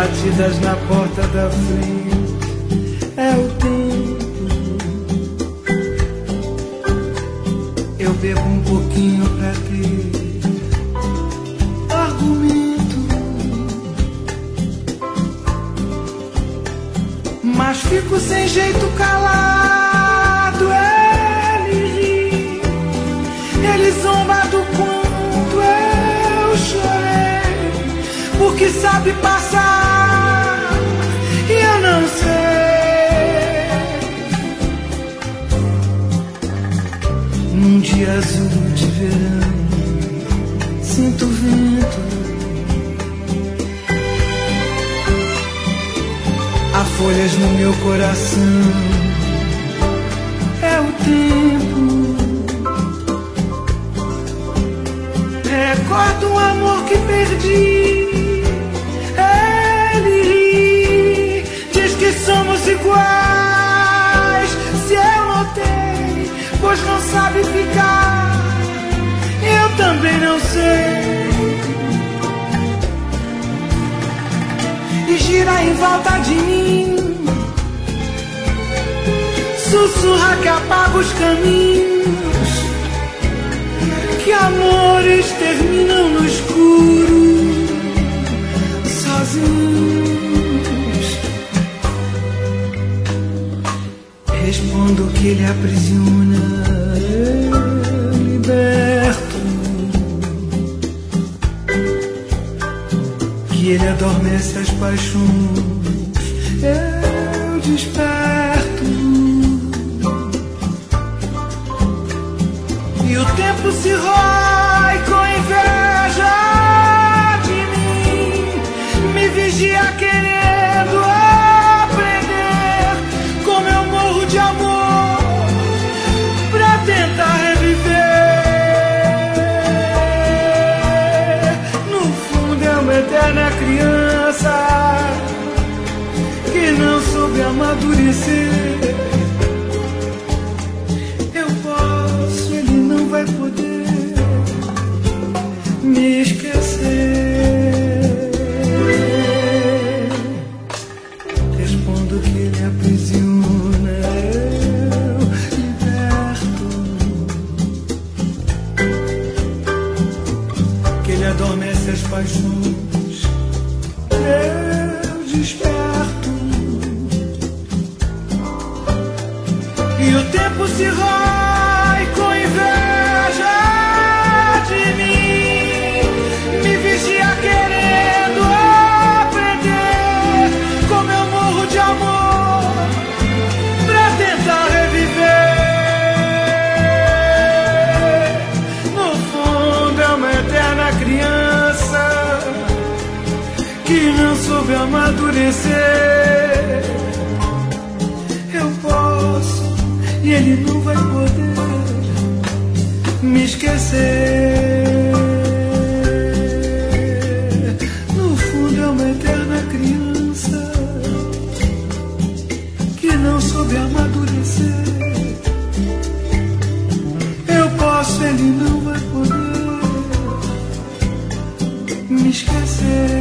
batidas na porta da frente. É o tempo. Eu bebo um pouquinho pra ter argumento, mas fico sem jeito calado. Ele ri, ele zomba do quanto eu chorei, porque sabe passar e eu não sei. Num dia azul de verão, sinto vento, há folhas no meu coração. É o tempo. Recordo um amor que perdi. Ele ri, diz que somos iguais. Se eu notei, pois não sabe ficar, eu também não sei. E gira em volta de mim, sussurra que apaga os caminhos, que amores terminam no escuro, sozinhos. Respondo que ele aprisiona, eu liberto, que ele adormece as paixões, eu desperto. E o tempo se rói com inveja de mim, me vigia querendo aprender como eu morro de amor pra tentar reviver. No fundo é uma eterna criança que não soube amadurecer. Vai poder me esquecer. Respondo que ele aprisiona, eu liberto, que ele adormece as paixões, eu desperto. E o tempo se rói com inveja de mim, me vigia querendo aprender como eu morro de amor pra tentar reviver. No fundo é uma eterna criança que não soube amadurecer. Eu posso e ele não vai poder me esquecer. No fundo é uma eterna criança que não soube amadurecer. Eu posso, ele não vai poder me esquecer.